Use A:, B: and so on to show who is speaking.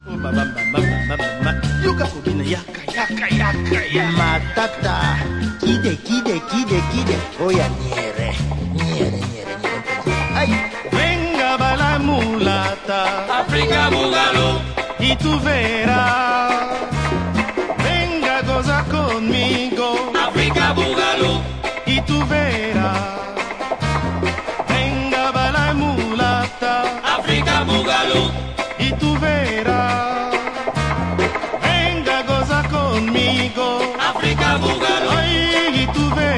A: Yuka kukina yaka yaka yaka yaka.
B: Matata, kide. Oya niere. Ay.
A: Venga bala mulata,
C: África Boogaloo,
A: y tú verás. Venga goza conmigo,
C: África Boogaloo,
A: y tú verás. Venga bala mulata,
C: África Boogaloo,
A: y tú verás. Venga goza conmigo,
C: África Boogaloo,
A: ay, y tú verás.